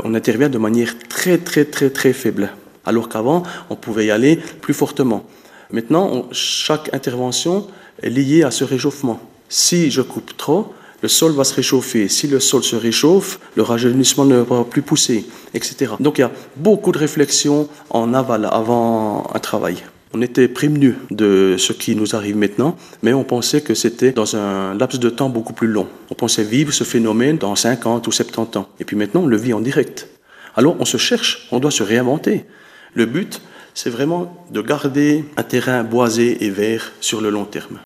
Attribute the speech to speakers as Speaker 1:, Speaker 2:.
Speaker 1: on intervient de manière très faible. Alors qu'avant, on pouvait y aller plus fortement. Maintenant, chaque intervention est liée à ce réchauffement. Si je coupe trop, le sol va se réchauffer. Si le sol se réchauffe, le rajeunissement ne va plus pousser, etc. Donc il y a beaucoup de réflexions en aval avant un travail. On était prévenus de ce qui nous arrive maintenant, mais on pensait que c'était dans un laps de temps beaucoup plus long. On pensait vivre ce phénomène dans 50 ou 70 ans. Et puis maintenant, on le vit en direct. Alors on se cherche, on doit se réinventer. Le but, c'est vraiment de garder un terrain boisé et vert sur le long terme.